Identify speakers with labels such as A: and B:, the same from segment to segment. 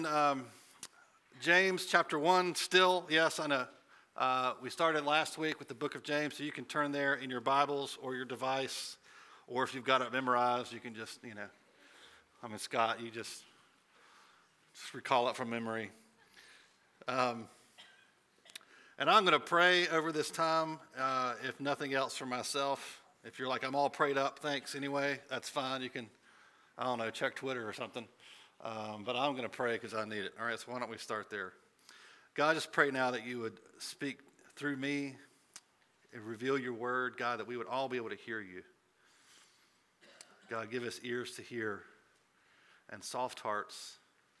A: Um, James chapter 1 still, yes, I know. We started last week with the book of James, so you can turn there in your Bibles or your device, or if you've got it memorized, you can just, Scott, you just recall it from memory. And I'm going to pray over this time, if nothing else for myself. If you're like, I'm all prayed up, thanks anyway, that's fine. You can, check Twitter or something. But I'm going to pray because I need it. All right, so why don't we start there? God, I just pray now that you would speak through me and reveal your word, God, that we would all be able to hear you. God, give us ears to hear and soft hearts.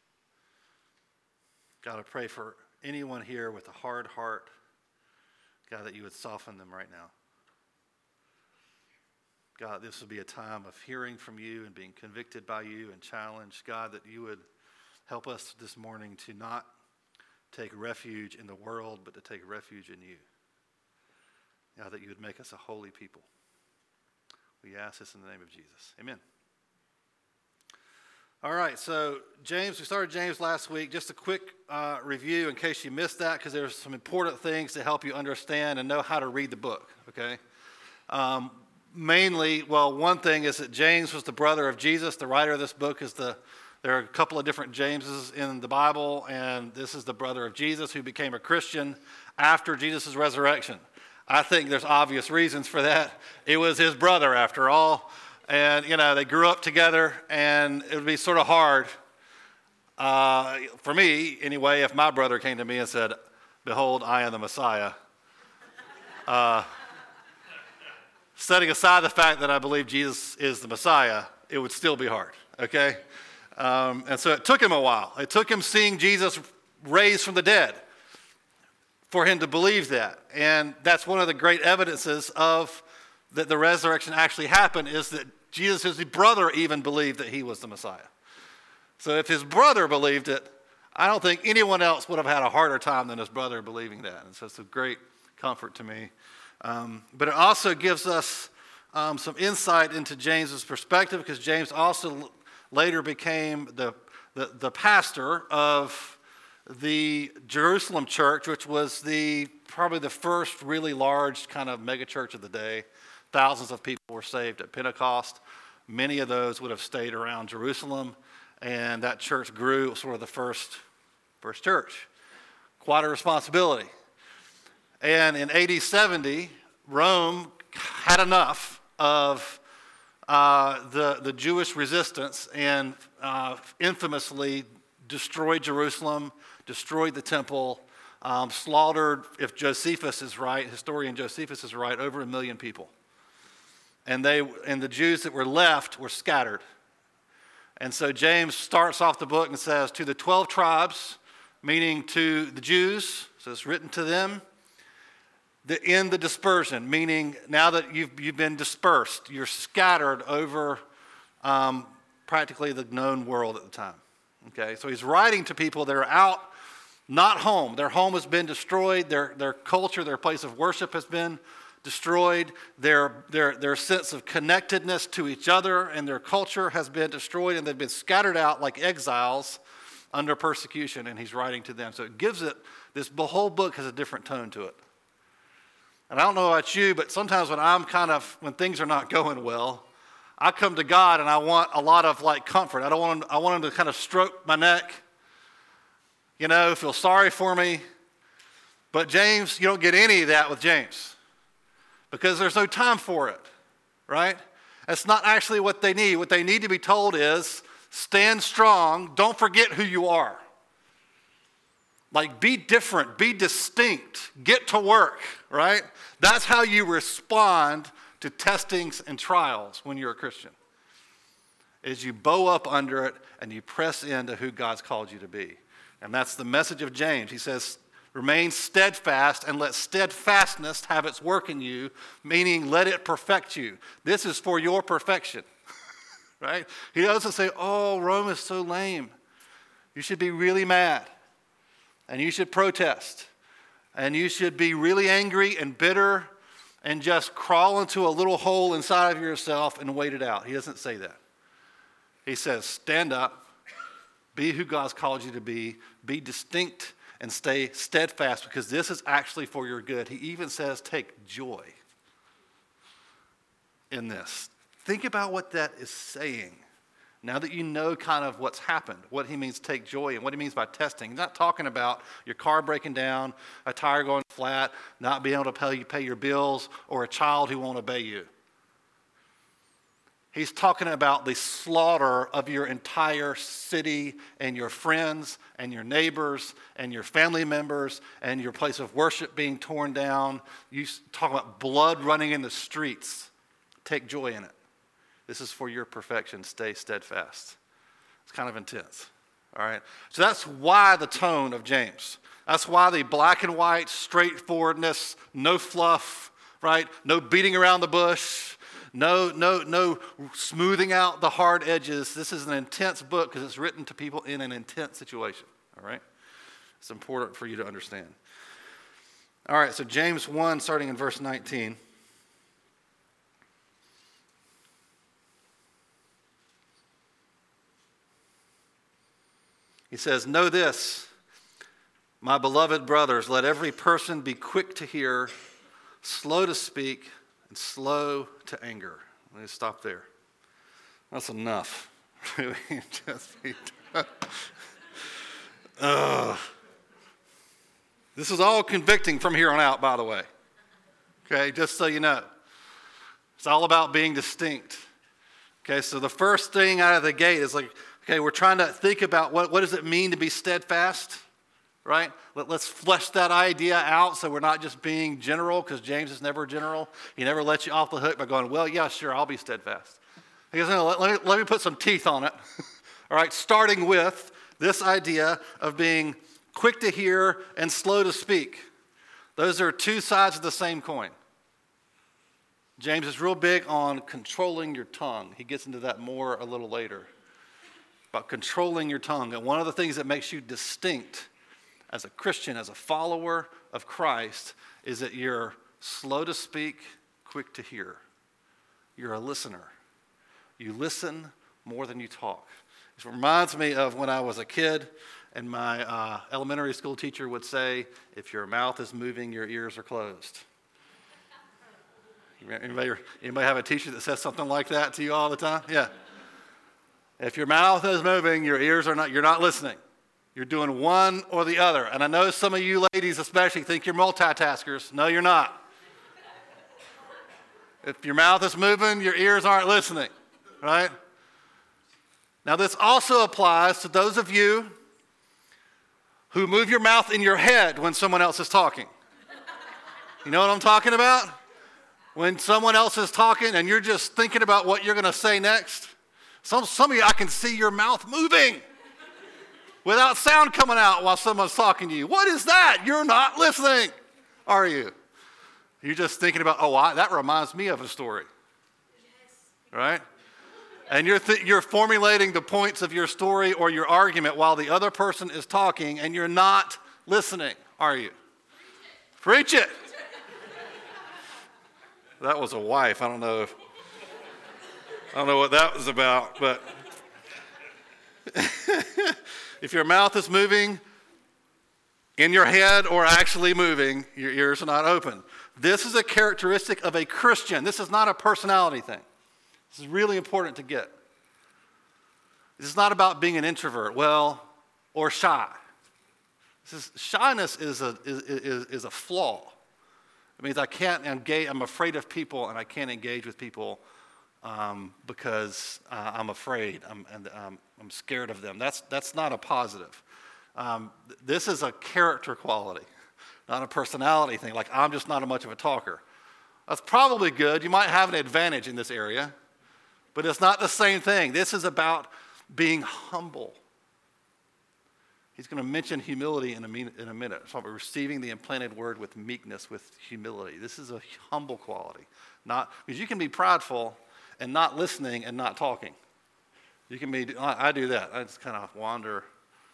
A: God, I pray for anyone here with a hard heart, God, that you would soften them right now. God, this would be a time of hearing from you and being convicted by you and challenged. God, that you would help us this morning to not take refuge in the world, but to take refuge in you. God, that you would make us a holy people. We ask this in the name of Jesus. Amen. All right, so James, we started James last week. Just a quick review in case you missed that, because there's some important things to help you understand and know how to read the book, okay? Mainly, one thing is that James was the brother of Jesus. The writer of this book there are a couple of different Jameses in the Bible, and this is the brother of Jesus who became a Christian after Jesus' resurrection. I think there's obvious reasons for that. It was his brother, after all, and, they grew up together, and it would be sort of hard, for me, anyway, if my brother came to me and said, "Behold, I am the Messiah." Setting aside the fact that I believe Jesus is the Messiah, it would still be hard, okay? And so it took him a while. It took him seeing Jesus raised from the dead for him to believe that. And that's one of the great evidences of that the resurrection actually happened, is that Jesus' brother even believed that he was the Messiah. So if his brother believed it, I don't think anyone else would have had a harder time than his brother believing that. And so it's a great comfort to me. But it also gives us some insight into James's perspective, because James also later became the pastor of the Jerusalem church, which was probably the first really large kind of mega church of the day. Thousands of people were saved at Pentecost. Many of those would have stayed around Jerusalem, and that church grew. It was sort of the first church. Quite a responsibility. And in AD 70, Rome had enough of the Jewish resistance and infamously destroyed Jerusalem, destroyed the temple, slaughtered, if Josephus is right, historian Josephus is right, over 1 million people. And the Jews that were left were scattered. And so James starts off the book and says, to the 12 tribes, meaning to the Jews, so it's written to them, in the dispersion, meaning now that you've been dispersed, you're scattered over practically the known world at the time. Okay, so he's writing to people that are out, not home. Their home has been destroyed. Their culture, their place of worship has been destroyed. Their sense of connectedness to each other and their culture has been destroyed, and they've been scattered out like exiles under persecution, and he's writing to them. So it gives it, this whole book has a different tone to it. And I don't know about you, but sometimes when things are not going well, I come to God and I want a lot of comfort. I want him to kind of stroke my neck, feel sorry for me. But James, you don't get any of that with James, because there's no time for it, right? That's not actually what they need. What they need to be told is, stand strong, don't forget who you are. Be different, be distinct, get to work, right? That's how you respond to testings and trials when you're a Christian, is you bow up under it and you press into who God's called you to be. And that's the message of James. He says, remain steadfast and let steadfastness have its work in you, meaning let it perfect you. This is for your perfection, right? He doesn't say, oh, Rome is so lame. You should be really mad. And you should protest. And you should be really angry and bitter and just crawl into a little hole inside of yourself and wait it out. He doesn't say that. He says, stand up, Be who God's called you to be. Be distinct and stay steadfast, because this is actually for your good. He even says, take joy in this. Think about what that is saying. Now that you know kind of what's happened, what he means take joy and what he means by testing. He's not talking about your car breaking down, a tire going flat, not being able to pay your bills, or a child who won't obey you. He's talking about the slaughter of your entire city and your friends and your neighbors and your family members and your place of worship being torn down. You talk about blood running in the streets. Take joy in it. This is for your perfection. Stay steadfast. It's kind of intense. All right? So that's why the tone of James. That's why the black and white straightforwardness, no fluff, right? No beating around the bush. No smoothing out the hard edges. This is an intense book because it's written to people in an intense situation, all right? It's important for you to understand. All right, so James 1, starting in verse 19. He says, know this, my beloved brothers, let every person be quick to hear, slow to speak, and slow to anger. Let me stop there. That's enough. This is all convicting from here on out, by the way. Okay, just so you know. It's all about being distinct. Okay, so the first thing out of the gate is like, okay, we're trying to think about what does it mean to be steadfast? Right? Let's flesh that idea out so we're not just being general, because James is never general. He never lets you off the hook by going, well, yeah, sure, I'll be steadfast. He goes, no, let me put some teeth on it. All right, starting with this idea of being quick to hear and slow to speak. Those are two sides of the same coin. James is real big on controlling your tongue. He gets into that more a little later, about controlling your tongue. And one of the things that makes you distinct as a Christian, as a follower of Christ, is that you're slow to speak, quick to hear. You're a listener. You listen more than you talk. This reminds me of when I was a kid, and my elementary school teacher would say, if your mouth is moving, your ears are closed. Anybody have a teacher that says something like that to you all the time? Yeah. If your mouth is moving, your ears are not, you're not listening. You're doing one or the other. And I know some of you ladies especially think you're multitaskers. No, you're not. If your mouth is moving, your ears aren't listening, right? Now, this also applies to those of you who move your mouth in your head when someone else is talking. You know what I'm talking about? When someone else is talking and you're just thinking about what you're going to say next. Some of you, I can see your mouth moving without sound coming out while someone's talking to you. What is that? You're not listening, are you? You're just thinking about, that reminds me of a story, right? And you're formulating the points of your story or your argument while the other person is talking, and you're not listening, are you? Preach it. That was a wife. I don't know what that was about, but if your mouth is moving in your head or actually moving, your ears are not open. This is a characteristic of a Christian. This is not a personality thing. This is really important to get. This is not about being an introvert, or shy. Shyness is a flaw. It means I can't engage. I'm afraid of people, and I can't engage with people because I'm afraid. I'm scared of them. That's not a positive. This is a character quality, not a personality thing. Like, I'm just not much of a talker. That's probably good. You might have an advantage in this area, but it's not the same thing. This is about being humble. He's going to mention humility in a minute. So we're receiving the implanted word with meekness, with humility. This is a humble quality. Not because you can be prideful and not listening and not talking. You can be. I do that. I just kind of wander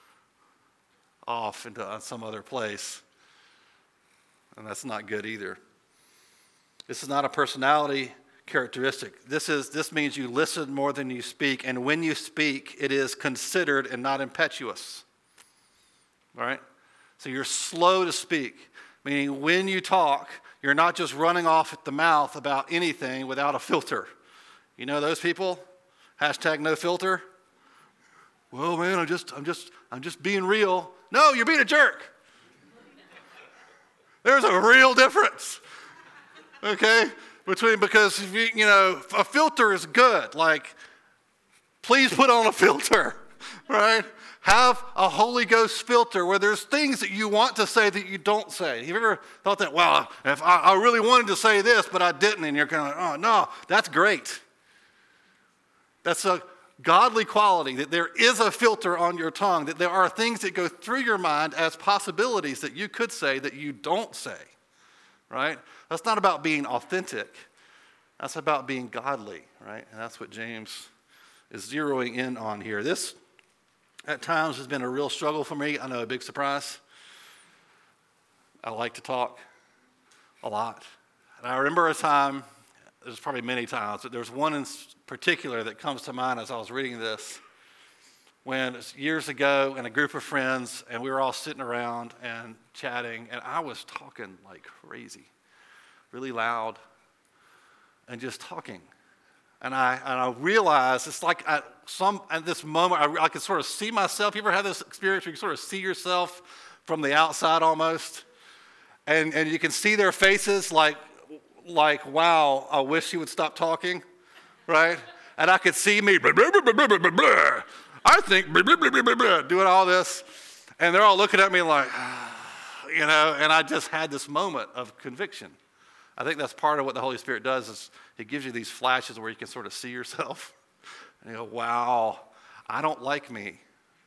A: off into some other place, and that's not good either. This is not a personality characteristic. This means you listen more than you speak, and when you speak, it is considered and not impetuous. All right? So you're slow to speak, meaning when you talk, you're not just running off at the mouth about anything without a filter. You know those people? Hashtag no filter. Well, man, I'm just being real. No, you're being a jerk. There's a real difference. Okay? Because a filter is good. Like, please put on a filter, right? Have a Holy Ghost filter where there's things that you want to say that you don't say. Have you ever thought that, well, if I really wanted to say this, but I didn't, and you're kind of like, oh, no, that's great. That's a godly quality, that there is a filter on your tongue, that there are things that go through your mind as possibilities that you could say that you don't say, right? That's not about being authentic. That's about being godly, right? And that's what James is zeroing in on here. This, at times, has been a real struggle for me. I know, a big surprise. I like to talk a lot. And I remember a time, there's probably many times, but there's one in particular that comes to mind as I was reading this, when it's years ago and a group of friends, and we were all sitting around and chatting, and I was talking like crazy, really loud, and just talking. And I realized it's like at this moment I could sort of see myself. You ever had this experience where you sort of see yourself from the outside almost? And you can see their faces like, wow, I wish he would stop talking, right? And I could see me, blah, blah, blah, blah, blah, blah, blah. I think, blah, blah, blah, blah, blah, doing all this. And they're all looking at me like, and I just had this moment of conviction. I think that's part of what the Holy Spirit does, is it gives you these flashes where you can sort of see yourself. And you go, wow, I don't like me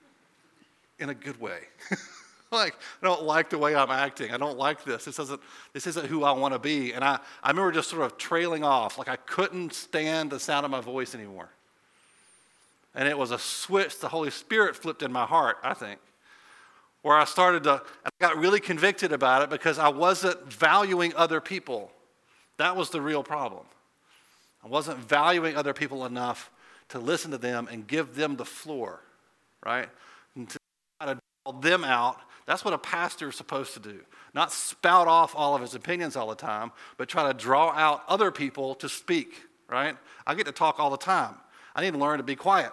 A: in a good way. Like, I don't like the way I'm acting. I don't like this. This isn't who I want to be. And I remember just sort of trailing off. Like, I couldn't stand the sound of my voice anymore. And it was a switch the Holy Spirit flipped in my heart, I think, where I got really convicted about it because I wasn't valuing other people. That was the real problem. I wasn't valuing other people enough to listen to them and give them the floor, right? And to try to draw them out. That's what a pastor is supposed to do. Not spout off all of his opinions all the time, but try to draw out other people to speak, right? I get to talk all the time. I need to learn to be quiet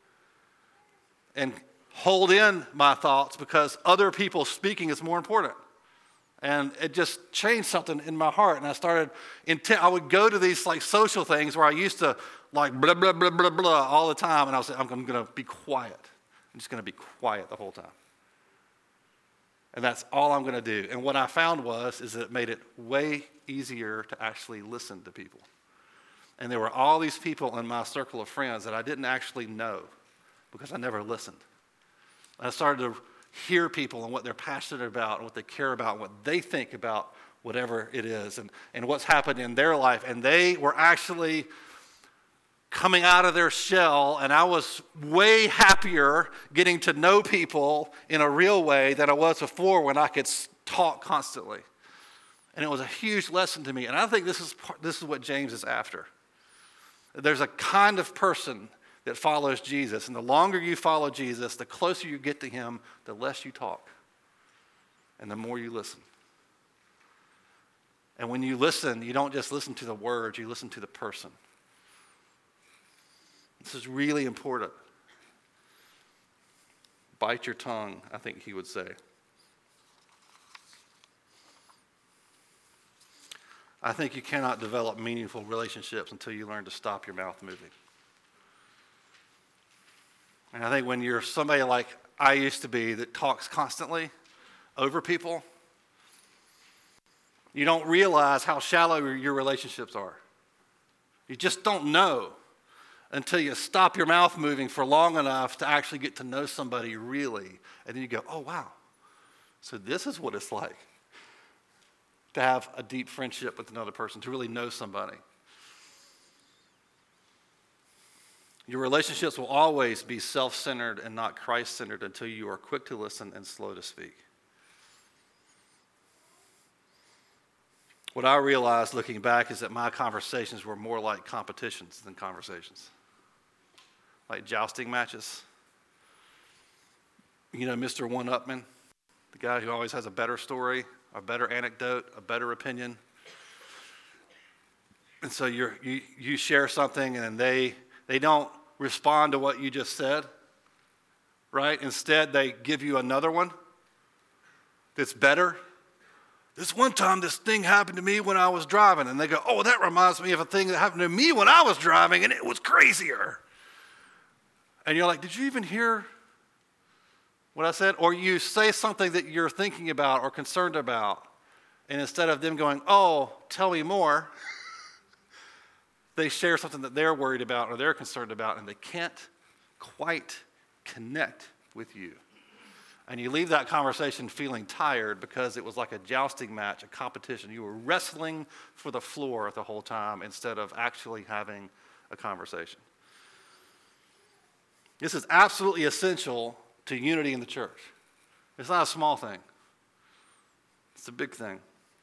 A: and hold in my thoughts because other people speaking is more important. And it just changed something in my heart. And I started, I would go to these like social things where I used to like blah, blah, blah, blah, blah all the time. And I was like, I'm going to be quiet. I'm just going to be quiet the whole time. And that's all I'm going to do. And what I found is that it made it way easier to actually listen to people. And there were all these people in my circle of friends that I didn't actually know because I never listened. And I started to hear people and what they're passionate about and what they care about and what they think about whatever it is and what's happened in their life. And they were actually coming out of their shell, and I was way happier getting to know people in a real way than I was before when I could talk constantly. And it was a huge lesson to me. And I think this is what James is after. There's a kind of person that follows Jesus. And the longer you follow Jesus, the closer you get to him, the less you talk. And the more you listen. And when you listen, you don't just listen to the words, you listen to the person. This is really important. Bite your tongue, I think he would say. I think you cannot develop meaningful relationships until you learn to stop your mouth moving. And I think when you're somebody like I used to be that talks constantly over people, you don't realize how shallow your relationships are. You just don't know until you stop your mouth moving for long enough to actually get to know somebody really. And then you go, oh, wow. So this is what it's like to have a deep friendship with another person, to really know somebody. Your relationships will always be self-centered and not Christ-centered until you are quick to listen and slow to speak. What I realized looking back is that my conversations were more like competitions than conversations, like jousting matches. You know, Mr. One-Upman, the guy who always has a better story, a better anecdote, a better opinion. And so you share something and they don't respond to what you just said, right? Instead, they give you another one that's better. This one time, this thing happened to me when I was driving. And they go, oh, that reminds me of a thing that happened to me when I was driving, and it was crazier. And you're like, did you even hear what I said? Or you say something that you're thinking about or concerned about, and instead of them going, oh, tell me more, they share something that they're worried about or they're concerned about, and they can't quite connect with you. And you leave that conversation feeling tired because it was like a jousting match, a competition. You were wrestling for the floor the whole time instead of actually having a conversation. This is absolutely essential to unity in the church. It's not a small thing. It's a big thing.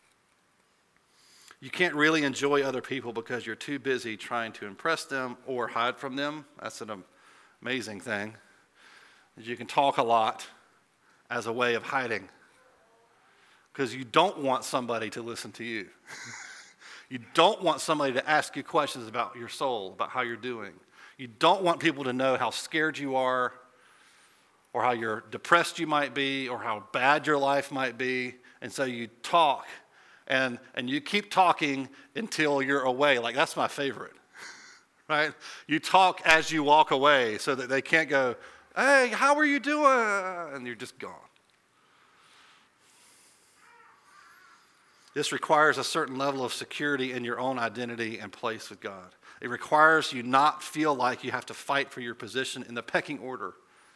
A: You can't really enjoy other people because you're too busy trying to impress them or hide from them. That's an amazing thing. You can talk a lot as a way of hiding because you don't want somebody to listen to you. You don't want somebody to ask you questions about your soul, about how you're doing. You don't want people to know how scared you are or how you're depressed you might be or how bad your life might be. And so you talk and you keep talking until you're away. Like, that's my favorite, right? You talk as you walk away so that they can't go, hey, how are you doing? And you're just gone. This requires a certain level of security in your own identity and place with God. It requires you not feel like you have to fight for your position in the pecking order.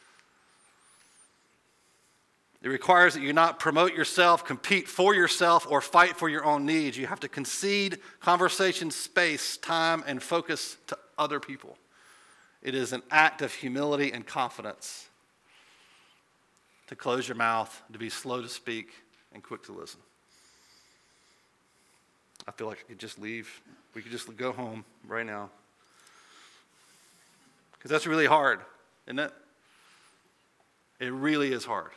A: It requires that you not promote yourself, compete for yourself, or fight for your own needs. You have to concede conversation space, time, and focus to other people. It is an act of humility and confidence to close your mouth, to be slow to speak, and quick to listen. I feel like I could just leave. We could just go home right now. Because that's really hard, isn't it? It really is hard.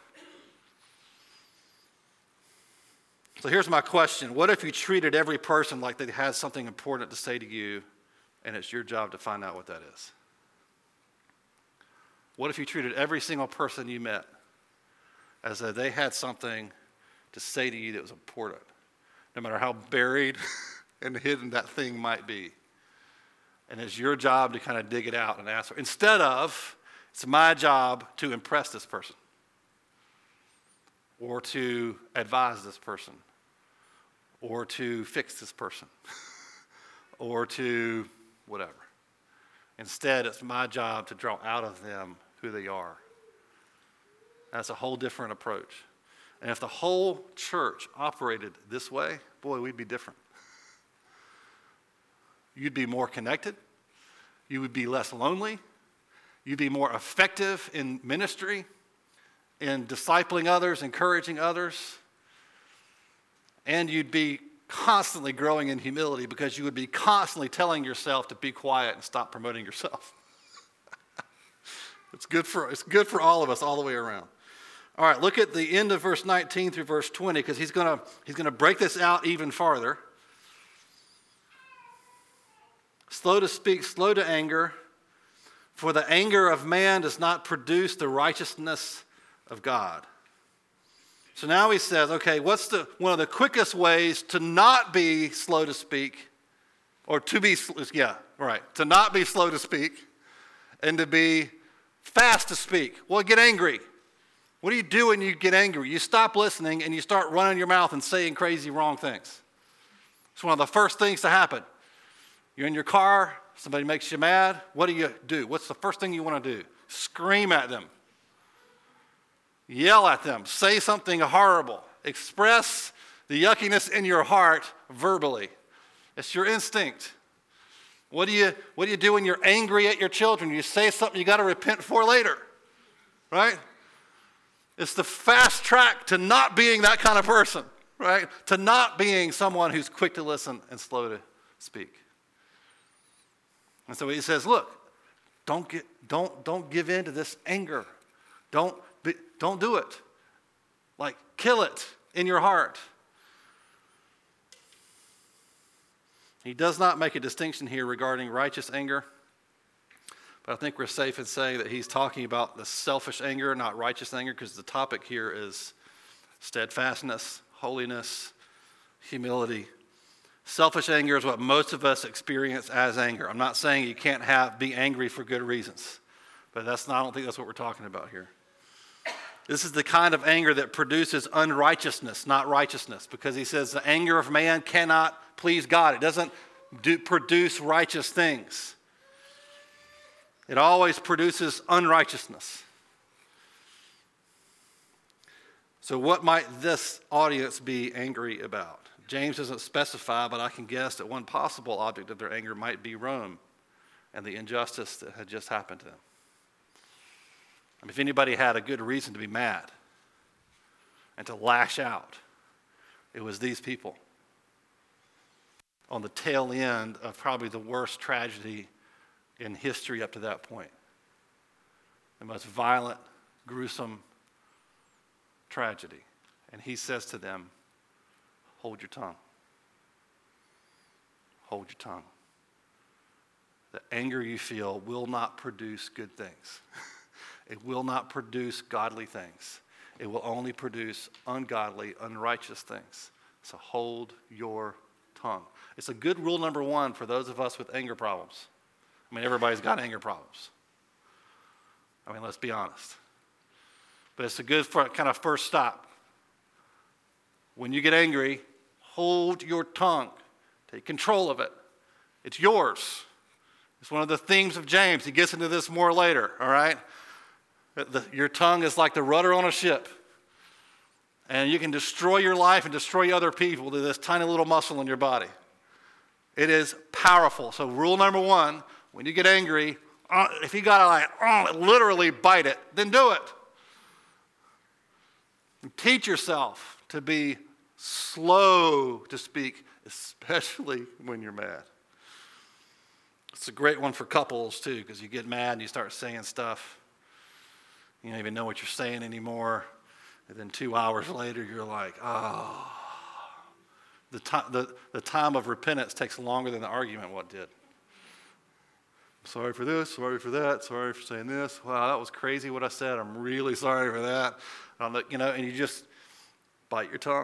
A: So here's my question. What if you treated every person like they had something important to say to you, and it's your job to find out what that is? What if you treated every single person you met as though they had something to say to you that was important, no matter how buried and hidden that thing might be? And it's your job to kind of dig it out and ask, instead of, it's my job to impress this person or to advise this person or to fix this person or to whatever. Instead, it's my job to draw out of them who they are. That's a whole different approach. And if the whole church operated this way, boy, we'd be different. You'd be more connected. You would be less lonely. You'd be more effective in ministry, in discipling others, encouraging others. And you'd be constantly growing in humility because you would be constantly telling yourself to be quiet and stop promoting yourself. It's good for all of us all the way around. All right, look at the end of verse 19 through verse 20 because he's going to break this out even farther. Slow to speak, slow to anger, for the anger of man does not produce the righteousness of God. So now he says, okay, what's one of the quickest ways to not be slow to speak, or to not be slow to speak, and to be fast to speak? Well, get angry. What do you do when you get angry? You stop listening and you start running your mouth and saying crazy wrong things. It's one of the first things to happen. You're in your car, somebody makes you mad. What do? What's the first thing you want to do? Scream at them. Yell at them. Say something horrible. Express the yuckiness in your heart verbally. It's your instinct. What do you do when you're angry at your children? You say something you got to repent for later, right? It's the fast track to not being that kind of person, right? To not being someone who's quick to listen and slow to speak. And so he says, look, don't give in to this anger. Don't do it. Like, kill it in your heart. He does not make a distinction here regarding righteous anger, but I think we're safe in saying that he's talking about the selfish anger, not righteous anger, because the topic here is steadfastness, holiness, humility. Selfish anger is what most of us experience as anger. I'm not saying you can't be angry for good reasons, but I don't think that's what we're talking about here. This is the kind of anger that produces unrighteousness, not righteousness, because he says the anger of man cannot please God. It doesn't produce righteous things. It always produces unrighteousness. So what might this audience be angry about? James doesn't specify, but I can guess that one possible object of their anger might be Rome and the injustice that had just happened to them. I mean, if anybody had a good reason to be mad and to lash out, it was these people on the tail end of probably the worst tragedy in history up to that point. The most violent, gruesome tragedy. And he says to them, hold your tongue. Hold your tongue. The anger you feel will not produce good things. It will not produce godly things. It will only produce ungodly, unrighteous things. So hold your tongue. It's a good rule number one for those of us with anger problems. I mean, everybody's got anger problems. I mean, let's be honest. But it's a good kind of first stop. When you get angry, hold your tongue. Take control of it. It's yours. It's one of the themes of James. He gets into this more later, all right? Your tongue is like the rudder on a ship. And you can destroy your life and destroy other people with this tiny little muscle in your body. It is powerful. So rule number one, when you get angry, if you got to literally bite it, then do it. And teach yourself to be slow to speak, especially when you're mad. It's a great one for couples too, because you get mad and you start saying stuff. You don't even know what you're saying anymore. And then 2 hours later, you're like, oh. The time of repentance takes longer than the argument did. Sorry for this, sorry for that, sorry for saying this. Wow, that was crazy what I said. I'm really sorry for that. And you just bite your tongue.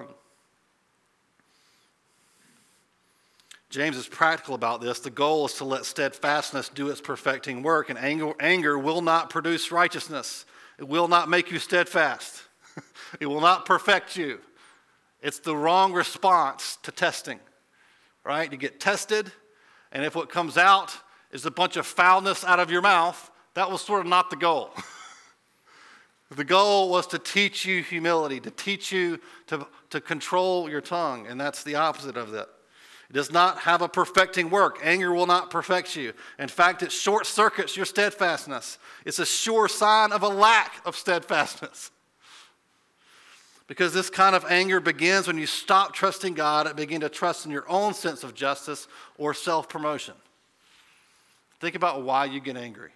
A: James is practical about this. The goal is to let steadfastness do its perfecting work, and anger will not produce righteousness. It will not make you steadfast. It will not perfect you. It's the wrong response to testing, right? You get tested, and if what comes out is a bunch of foulness out of your mouth, that was sort of not the goal. The goal was to teach you humility, to teach you to control your tongue, and that's the opposite of that. It does not have a perfecting work. Anger will not perfect you. In fact, it short circuits your steadfastness. It's a sure sign of a lack of steadfastness. Because this kind of anger begins when you stop trusting God and begin to trust in your own sense of justice or self-promotion. Think about why you get angry.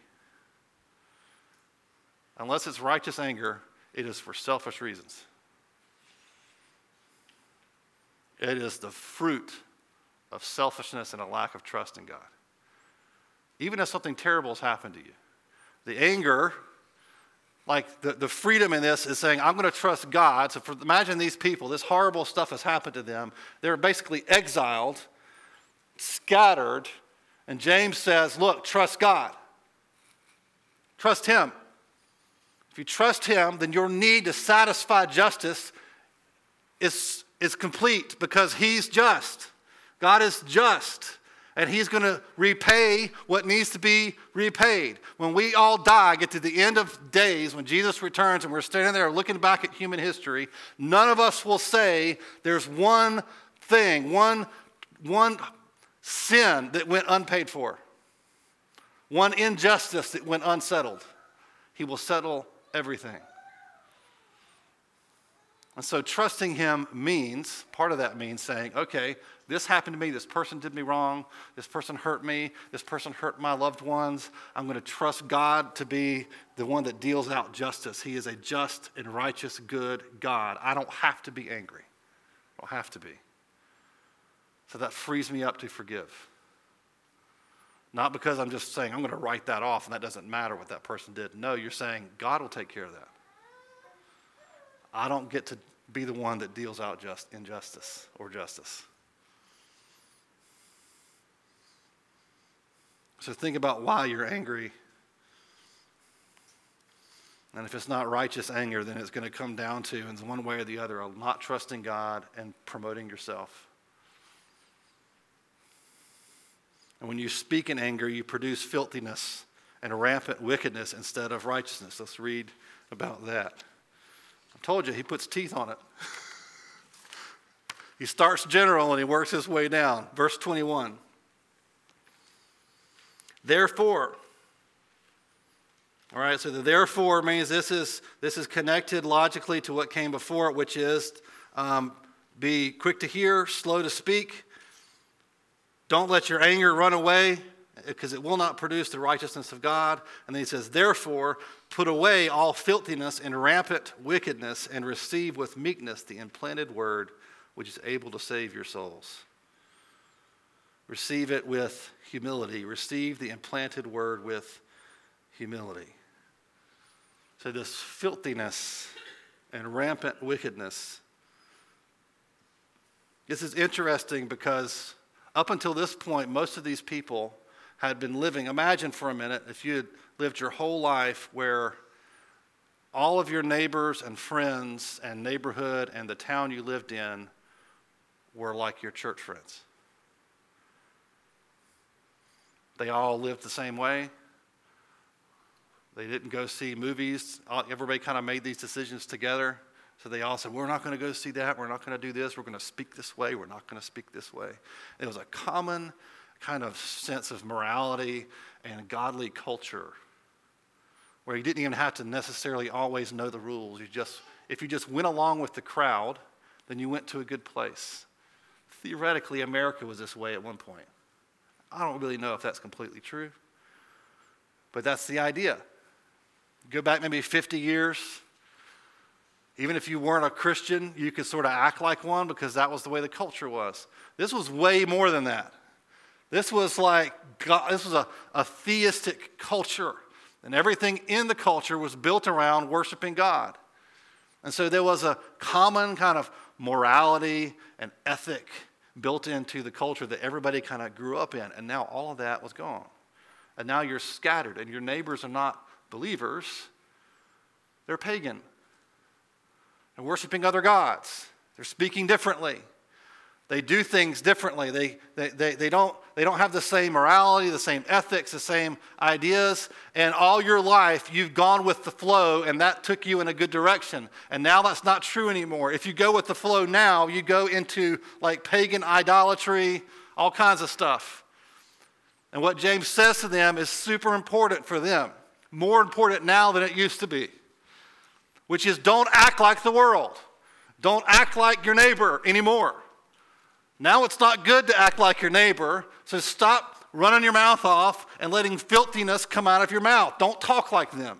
A: Unless it's righteous anger, it is for selfish reasons. It is the fruit of selfishness and a lack of trust in God. Even if something terrible has happened to you. The anger, like the freedom in this is saying, I'm going to trust God. So imagine these people, this horrible stuff has happened to them. They're basically exiled, scattered, and James says, look, trust God. Trust Him. If you trust Him, then your need to satisfy justice is complete because He's just. God is just, and He's going to repay what needs to be repaid. When we all die, get to the end of days, when Jesus returns and we're standing there looking back at human history, none of us will say there's one thing, one sin that went unpaid for, one injustice that went unsettled. He will settle everything. And so trusting him means, part of that means saying, okay, this happened to me, this person did me wrong, this person hurt me, this person hurt my loved ones. I'm going to trust God to be the one that deals out justice. He is a just and righteous, good God. I don't have to be angry. I don't have to be. So that frees me up to forgive. Not because I'm just saying, I'm going to write that off and that doesn't matter what that person did. No, you're saying, God will take care of that. I don't get to be the one that deals out injustice or justice. So think about why you're angry. And if it's not righteous anger, then it's going to come down to, in one way or the other, not trusting God and promoting yourself. And when you speak in anger, you produce filthiness and rampant wickedness instead of righteousness. Let's read about that. I told you, he puts teeth on it. He starts general and he works his way down. Verse 21. Therefore, all right, so the therefore means this is connected logically to what came before it, which is be quick to hear, slow to speak. Don't let your anger run away, because it will not produce the righteousness of God. And then he says, therefore, put away all filthiness and rampant wickedness, and receive with meekness the implanted word, which is able to save your souls. Receive it with humility. Receive the implanted word with humility. So this filthiness and rampant wickedness. This is interesting because up until this point, most of these people had been living. Imagine for a minute if you had lived your whole life where all of your neighbors and friends and neighborhood and the town you lived in were like your church friends. They all lived the same way. They didn't go see movies. Everybody kind of made these decisions together. So they all said, we're not going to go see that. We're not going to do this. We're going to speak this way. We're not going to speak this way. It was a common kind of sense of morality and godly culture where you didn't even have to necessarily always know the rules. If you just went along with the crowd, then you went to a good place. Theoretically, America was this way at one point. I don't really know if that's completely true, but that's the idea. Go back maybe 50 years. Even if you weren't a Christian, you could sort of act like one because that was the way the culture was. This was way more than that. This was like God, this was a theistic culture, and everything in the culture was built around worshiping God. And so there was a common kind of morality and ethic built into the culture that everybody kind of grew up in, and now all of that was gone. And now you're scattered, and your neighbors are not believers, they're pagan. They're worshiping other gods. They're speaking differently. They do things differently. They don't have the same morality, the same ethics, the same ideas. And all your life, you've gone with the flow, and that took you in a good direction. And now that's not true anymore. If you go with the flow now, you go into like pagan idolatry, all kinds of stuff. And what James says to them is super important for them. More important now than it used to be. Which is, don't act like the world. Don't act like your neighbor anymore. Now it's not good to act like your neighbor, so stop running your mouth off and letting filthiness come out of your mouth. Don't talk like them.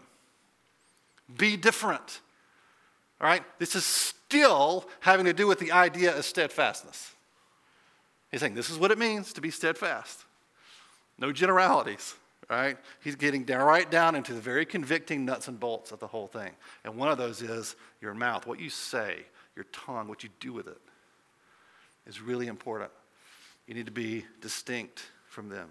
A: Be different. All right? This is still having to do with the idea of steadfastness. He's saying this is what it means to be steadfast. No generalities. Right? He's getting right down into the very convicting nuts and bolts of the whole thing. And one of those is your mouth. What you say, your tongue, what you do with it is really important. You need to be distinct from them.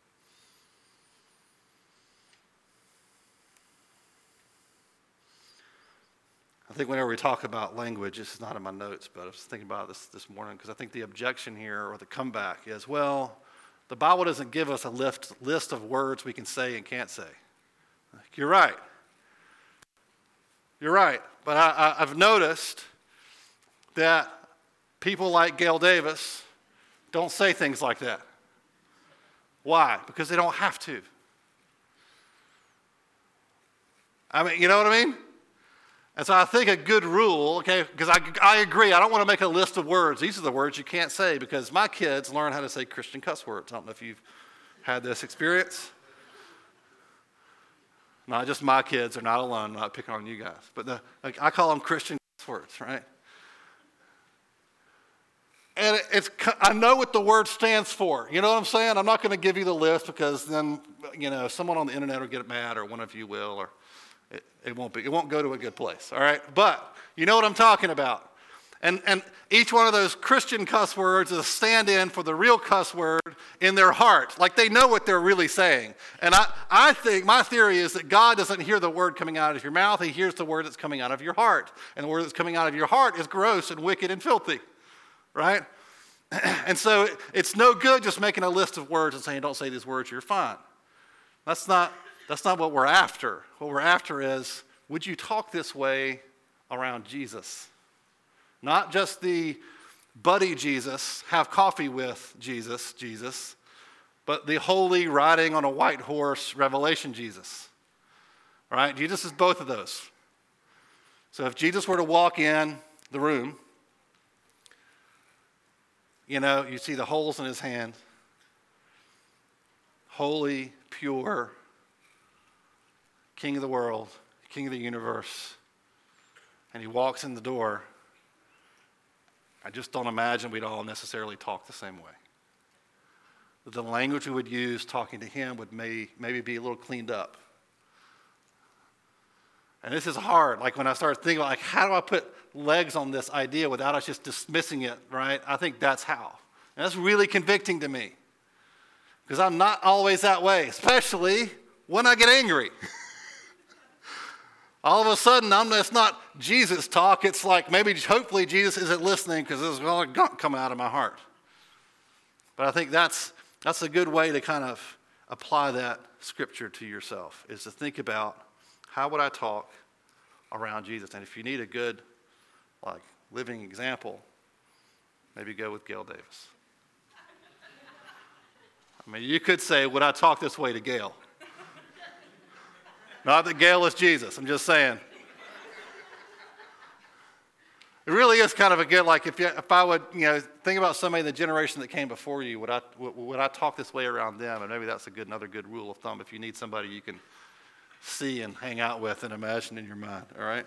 A: I think whenever we talk about language, this is not in my notes, but I was thinking about this morning because I think the objection here or the comeback is, well, the Bible doesn't give us a list of words we can say and can't say. You're right. You're right. But I've noticed that people like Gail Davis don't say things like that. Why? Because they don't have to. I mean, you know what I mean? And so I think a good rule, okay, because I agree, I don't want to make a list of words. These are the words you can't say because my kids learn how to say Christian cuss words. I don't know if you've had this experience. Not just my kids, they're not alone, I'm not picking on you guys. But I call them Christian cuss words, right? And I know what the word stands for. You know what I'm saying? I'm not going to give you the list because then, someone on the internet will get mad or one of you will, or it won't go to a good place, all right? But you know what I'm talking about. And each one of those Christian cuss words is a stand-in for the real cuss word in their heart. Like they know what they're really saying. And I think, my theory is that God doesn't hear the word coming out of your mouth. He hears the word that's coming out of your heart. And the word that's coming out of your heart is gross and wicked and filthy, right? And so it's no good just making a list of words and saying, don't say these words, you're fine. That's not what we're after. What we're after is, would you talk this way around Jesus? Not just the buddy Jesus, have coffee with Jesus, but the holy riding on a white horse revelation Jesus. All right? Jesus is both of those. So if Jesus were to walk in the room, you see the holes in his hand. Holy, pure, King of the world, King of the universe. And he walks in the door. I just don't imagine we'd all necessarily talk the same way. The language we would use talking to him would maybe be a little cleaned up. And this is hard. Like when I started thinking about, how do I put legs on this idea without us just dismissing it, right? I think that's how. And that's really convicting to me. Because I'm not always that way, especially when I get angry. All of a sudden, it's not Jesus talk. It's like hopefully Jesus isn't listening because there's all gunk coming out of my heart. But I think that's a good way to kind of apply that scripture to yourself, is to think about, how would I talk around Jesus? And if you need a good, living example, maybe go with Gail Davis. You could say, would I talk this way to Gail? Not that Gail is Jesus, I'm just saying. It really is kind of a good, if I would, think about somebody in the generation that came before you, would I talk this way around them? And maybe that's another good rule of thumb if you need somebody you can see and hang out with and imagine in your mind, all right?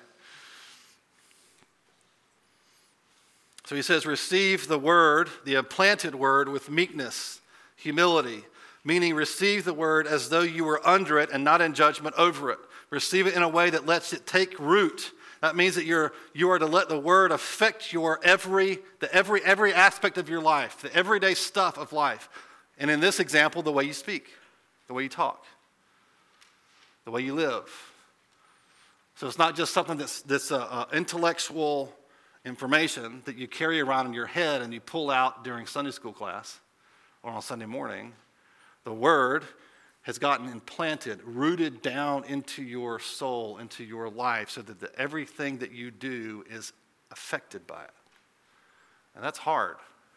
A: So he says, receive the word, the implanted word, with meekness, humility, meaning receive the word as though you were under it and not in judgment over it. Receive it in a way that lets it take root. That means that you are to let the word affect your every aspect of your life, the everyday stuff of life. And in this example, the way you speak, the way you talk, the way you live. So it's not just something that's intellectual information that you carry around in your head and you pull out during Sunday school class or on Sunday morning. The word has gotten implanted, rooted down into your soul, into your life, so that everything that you do is affected by it. And that's hard.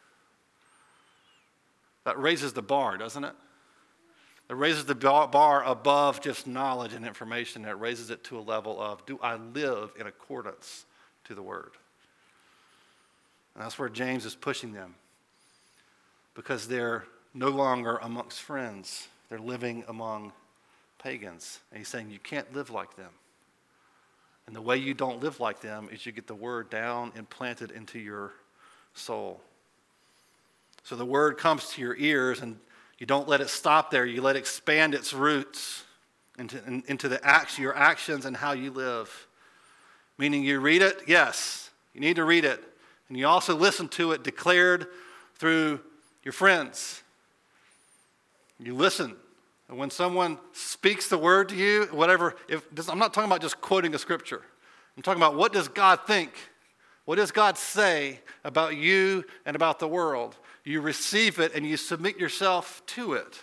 A: That raises the bar, doesn't it? It raises the bar above just knowledge and information. It raises it to a level of, do I live in accordance to the word? And that's where James is pushing them, because they're no longer amongst friends. They're living among pagans. And he's saying you can't live like them. And the way you don't live like them is you get the word down and planted into your soul. So the word comes to your ears, and you don't let it stop there. You let it expand its roots into your actions and how you live. Meaning you read it, yes, you need to read it. And you also listen to it declared through your friends. You listen. And when someone speaks the word to you, I'm not talking about just quoting a scripture. I'm talking about, what does God think? What does God say about you and about the world? You receive it and you submit yourself to it.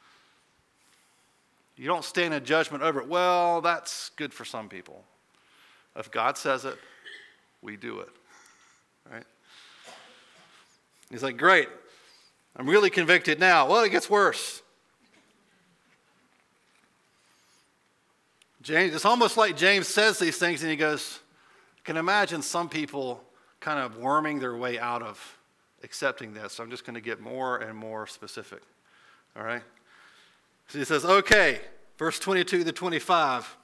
A: You don't stand in judgment over it. Well, that's good for some people. If God says it, we do it. Right? He's like, great. I'm really convicted now. Well, it gets worse. James, it's almost like James says these things and he goes, I can imagine some people kind of worming their way out of accepting this. So I'm just going to get more and more specific. All right? So he says, okay, verse 22 to 25.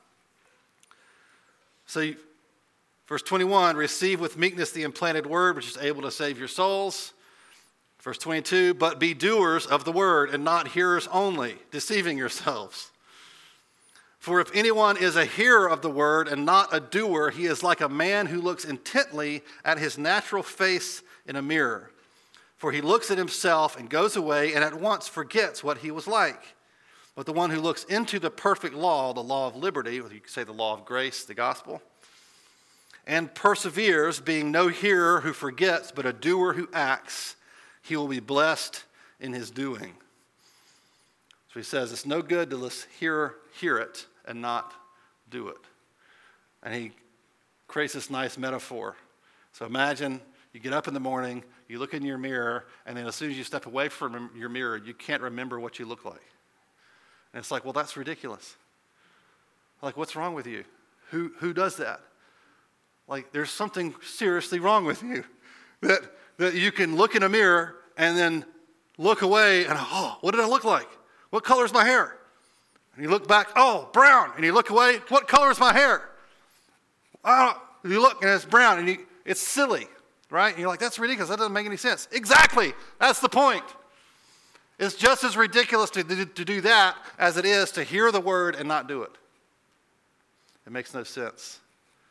A: So verse 21, receive with meekness the implanted word, which is able to save your souls. Verse 22, but be doers of the word and not hearers only, deceiving yourselves. For if anyone is a hearer of the word and not a doer, he is like a man who looks intently at his natural face in a mirror. For he looks at himself and goes away and at once forgets what he was like. But the one who looks into the perfect law, the law of liberty, or you could say the law of grace, the gospel, and perseveres, being no hearer who forgets, but a doer who acts, he will be blessed in his doing. So he says, it's no good to just hear it and not do it. And he creates this nice metaphor. So imagine you get up in the morning, you look in your mirror, and then as soon as you step away from your mirror, you can't remember what you look like. And it's like, well, that's ridiculous. Like, what's wrong with you? Who does that? Like, there's something seriously wrong with you. That you can look in a mirror and then look away and, oh, what did I look like? What color is my hair? And you look back, oh, brown. And you look away, what color is my hair? Oh, you look and it's brown, and it's silly, right? And you're like, that's ridiculous. That doesn't make any sense. Exactly. That's the point. It's just as ridiculous to do that as it is to hear the word and not do it. It makes no sense.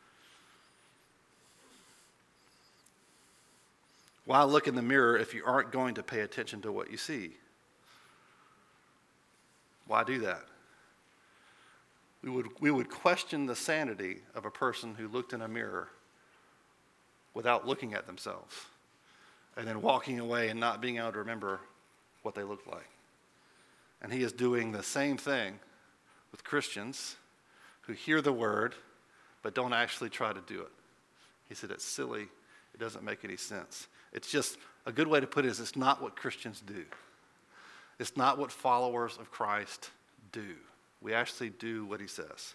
A: Why look in the mirror if you aren't going to pay attention to what you see? Why do that? We would question the sanity of a person who looked in a mirror without looking at themselves and then walking away and not being able to remember what they looked like. And he is doing the same thing with Christians who hear the word but don't actually try to do it. He said it's silly. It doesn't make any sense. It's just, a good way to put it is, it's not what Christians do. It's not what followers of Christ do. We actually do what he says.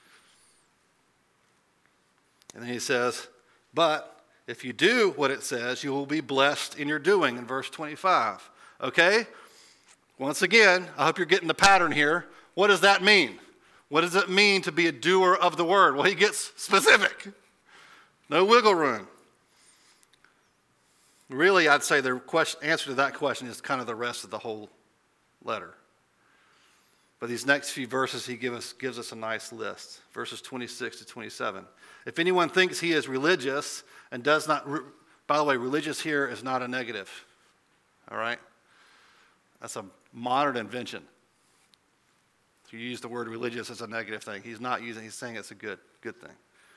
A: And then he says, but if you do what it says, you will be blessed in your doing, in verse 25. Okay? Once again, I hope you're getting the pattern here. What does that mean? What does it mean to be a doer of the word? Well, he gets specific. No wiggle room. Really, I'd say the answer to that question is kind of the rest of the whole letter. But these next few verses, he gives us a nice list. Verses 26 to 27. If anyone thinks he is religious and does not, by the way, religious here is not a negative. All right? That's a modern invention. To use the word religious as a negative thing. He's saying it's a good thing.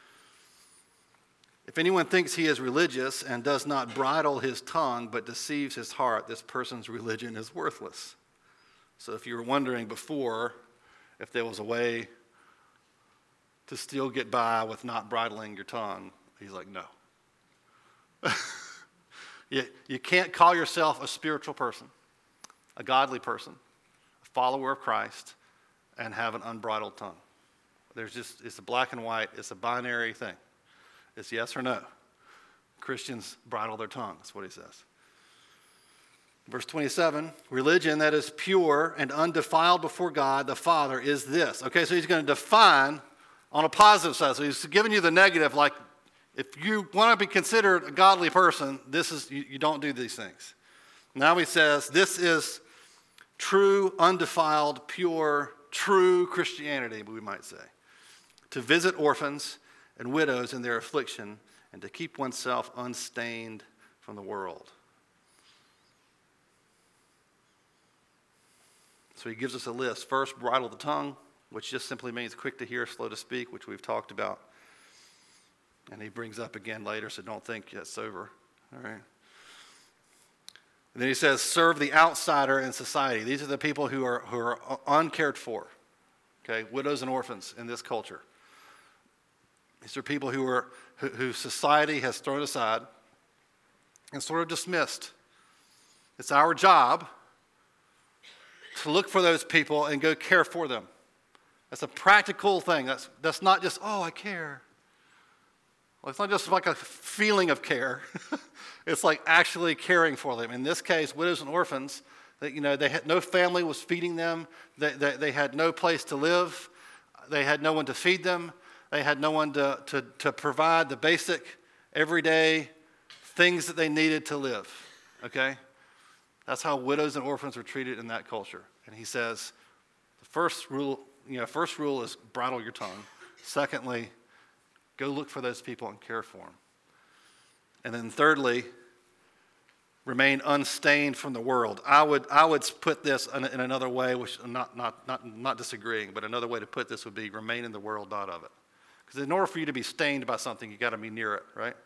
A: If anyone thinks he is religious and does not bridle his tongue but deceives his heart, this person's religion is worthless. So if you were wondering before if there was a way to still get by with not bridling your tongue, he's like, no. You can't call yourself a spiritual person, a godly person, a follower of Christ, and have an unbridled tongue. It's a black and white, it's a binary thing. It's yes or no. Christians bridle their tongue, that's what he says. Verse 27, religion that is pure and undefiled before God the Father is this. Okay, so he's going to define on a positive side. So he's giving you the negative, like if you want to be considered a godly person, you don't do these things. Now he says this is true, undefiled, pure, true Christianity, we might say. To visit orphans and widows in their affliction, and to keep oneself unstained from the world. So he gives us a list. First, bridle the tongue, which just simply means quick to hear, slow to speak, which we've talked about. And he brings up again later, so don't think it's over. All right. And then he says, serve the outsider in society. These are the people who are uncared for. Okay, widows and orphans in this culture. These are people who society has thrown aside and sort of dismissed. It's our job to look for those people and go care for them. That's a practical thing. That's not just, oh, I care. Well, it's not just like a feeling of care. It's like actually caring for them. In this case, widows and orphans, they had no family was feeding them. They had no place to live. They had no one to feed them. They had no one to provide the basic, everyday things that they needed to live. Okay? That's how widows and orphans were treated in that culture. And he says, the first rule is bridle your tongue. Secondly, go look for those people and care for them. And then thirdly, remain unstained from the world. I would put this in another way, which I'm not disagreeing, but another way to put this would be remain in the world, not of it. Because in order for you to be stained by something, you got to be near it, right?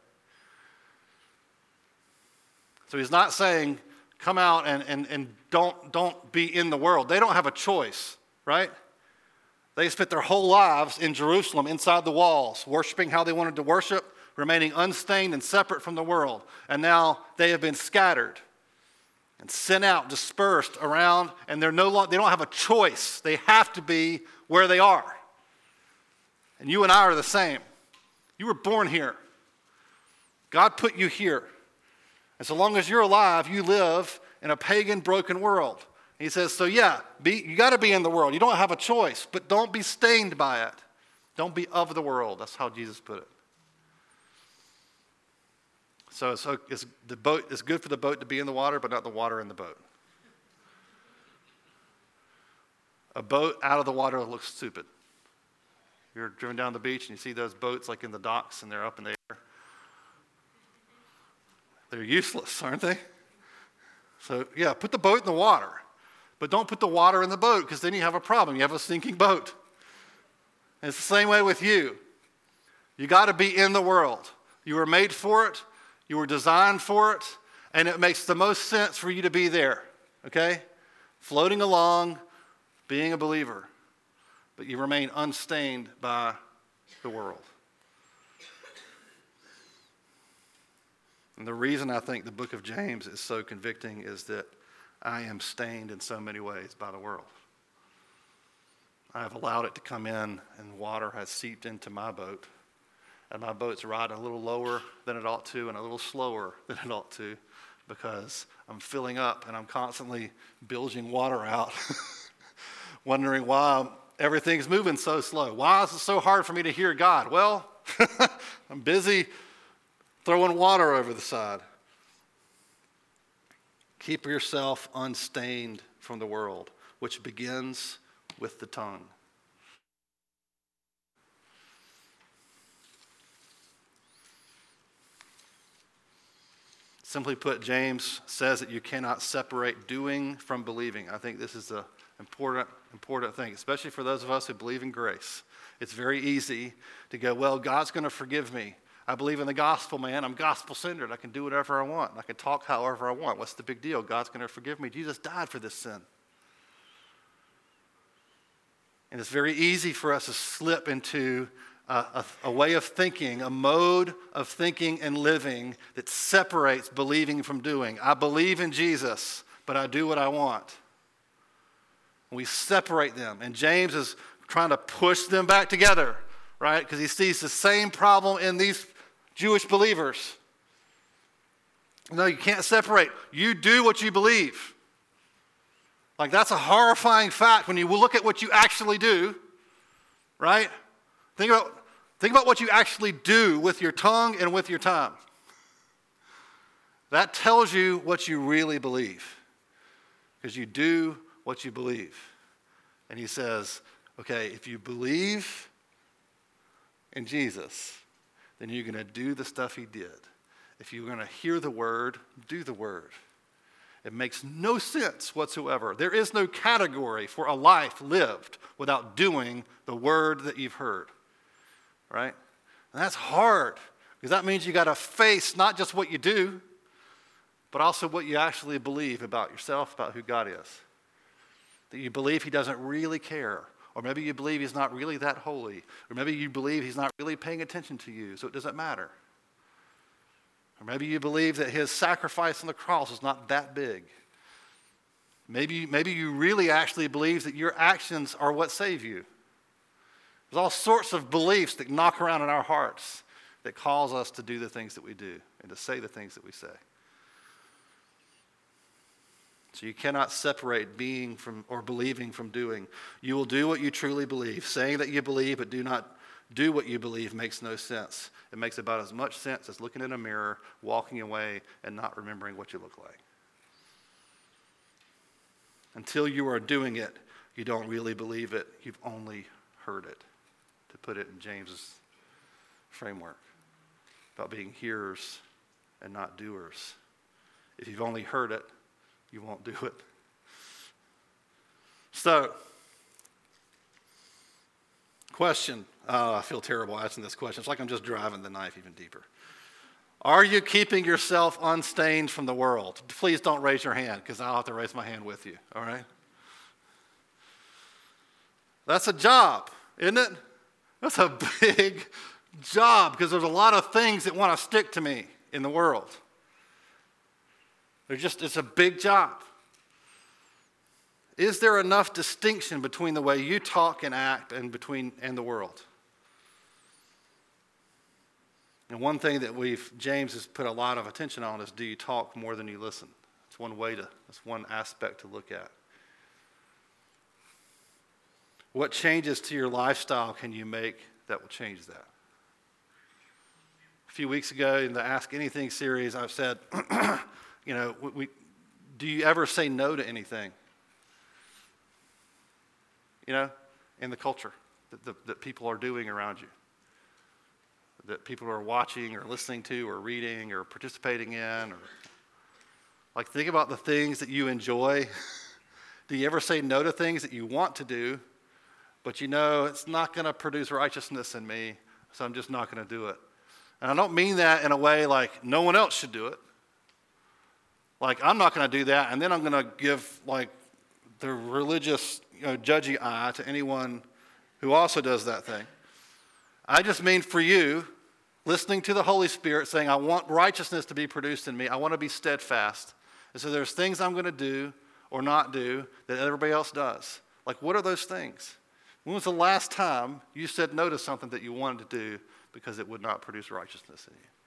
A: So he's not saying come out and don't be in the world. They don't have a choice, right? They spent their whole lives in Jerusalem, inside the walls, worshiping how they wanted to worship, remaining unstained and separate from the world. And now they have been scattered and sent out, dispersed around, and they don't have a choice. They have to be where they are. And you and I are the same. You were born here. God put you here. And so long as you're alive, you live in a pagan, broken world. He says, so yeah, you got to be in the world. You don't have a choice, but don't be stained by it. Don't be of the world. That's how Jesus put it. So it's good for the boat to be in the water, but not the water in the boat. A boat out of the water looks stupid. You're driven down the beach and you see those boats like in the docks and they're up in the air. They're useless, aren't they? So yeah, put the boat in the water, but don't put the water in the boat because then you have a problem. You have a sinking boat. And it's the same way with you. You got to be in the world. You were made for it. You were designed for it. And it makes the most sense for you to be there, okay? Floating along, being a believer. But you remain unstained by the world. And the reason I think the book of James is so convicting is that I am stained in so many ways by the world. I have allowed it to come in, and water has seeped into my boat. And my boat's riding a little lower than it ought to and a little slower than it ought to because I'm filling up and I'm constantly bilging water out, wondering why everything's moving so slow. Why is it so hard for me to hear God? Well, I'm busy throwing water over the side. Keep yourself unstained from the world, which begins with the tongue. Simply put, James says that you cannot separate doing from believing. I think this is an important thing, especially for those of us who believe in grace. It's very easy to go, well, God's going to forgive me. I believe in the gospel, man. I'm gospel-centered. I can do whatever I want. I can talk however I want. What's the big deal? God's going to forgive me. Jesus died for this sin. And it's very easy for us to slip into a way of thinking, a mode of thinking and living that separates believing from doing. I believe in Jesus, but I do what I want. We separate them. And James is trying to push them back together, right? Because he sees the same problem in these Jewish believers. No, you can't separate. You do what you believe. Like, that's a horrifying fact when you look at what you actually do, right? Think about what you actually do with your tongue and with your time. That tells you what you really believe, because you do what you believe. And he says, okay, if you believe in Jesus, then you're going to do the stuff he did. If you're going to hear the word, do the word. It makes no sense whatsoever. There is no category for a life lived without doing the word that you've heard. Right? And that's hard, because that means you got to face not just what you do, but also what you actually believe about yourself, about who God is. That you believe he doesn't really care, or maybe you believe he's not really that holy, or maybe you believe he's not really paying attention to you, so it doesn't matter. Or maybe you believe that his sacrifice on the cross is not that big. Maybe you really actually believe that your actions are what save you. There's all sorts of beliefs that knock around in our hearts that calls us to do the things that we do and to say the things that we say. So you cannot separate being from or believing from doing. You will do what you truly believe. Saying that you believe but do not do what you believe makes no sense. It makes about as much sense as looking in a mirror, walking away, and not remembering what you look like. Until you are doing it, you don't really believe it. You've only heard it, to put it in James's framework about being hearers and not doers. If you've only heard it, you won't do it. So, question. I feel terrible asking this question. It's like I'm just driving the knife even deeper. Are you keeping yourself unstained from the world? Please don't raise your hand, because I'll have to raise my hand with you, all right? That's a job, isn't it? That's a big job, because there's a lot of things that want to stick to me in the world. It's a big job. Is there enough distinction between the way you talk and act and the world? And one thing that James has put a lot of attention on is, do you talk more than you listen? That's one aspect to look at. What changes to your lifestyle can you make that will change that? A few weeks ago in the Ask Anything series, I've said, do you ever say no to anything? In the culture that people are doing around you, that people are watching or listening to or reading or participating in, or think about the things that you enjoy. Do you ever say no to things that you want to do, but it's not going to produce righteousness in me, so I'm just not going to do it? And I don't mean that in a way like no one else should do it. Like, I'm not going to do that, and then I'm going to give, the religious, judgy eye to anyone who also does that thing. I just mean for you, listening to the Holy Spirit, saying, I want righteousness to be produced in me. I want to be steadfast. And so there's things I'm going to do or not do that everybody else does. What are those things? When was the last time you said no to something that you wanted to do because it would not produce righteousness in you?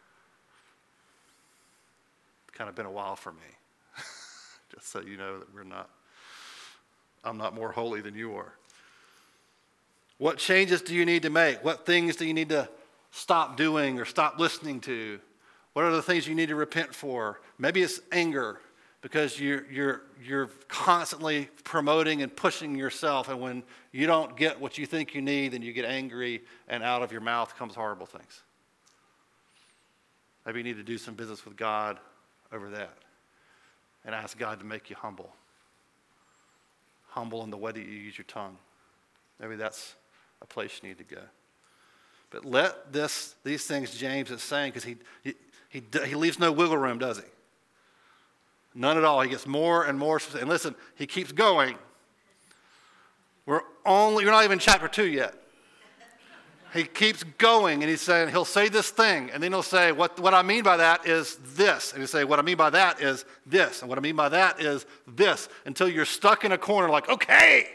A: Kind of been a while for me. Just so you know that I'm not more holy than you are. What changes do you need to make? What things do you need to stop doing or stop listening to? What are the things you need to repent for? Maybe it's anger, because you're constantly promoting and pushing yourself, and when you don't get what you think you need, then you get angry, and out of your mouth comes horrible things. Maybe you need to do some business with God over that and ask God to make you humble. Humble in the way that you use your tongue. Maybe that's a place you need to go. But let these things James is saying, because he leaves no wiggle room, does he? None at all. He gets more and more specific. And listen, he keeps going. You're not even in chapter 2 yet. He keeps going, and he'll say this thing, and then he'll say, what I mean by that is this. And he'll say, what I mean by that is this. And what I mean by that is this. Until you're stuck in a corner okay,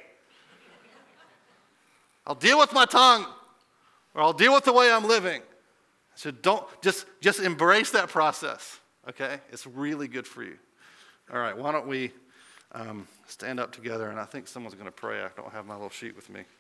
A: I'll deal with my tongue, or I'll deal with the way I'm living. So don't, just embrace that process, okay? It's really good for you. All right, why don't we stand up together, and I think someone's going to pray. I don't have my little sheet with me.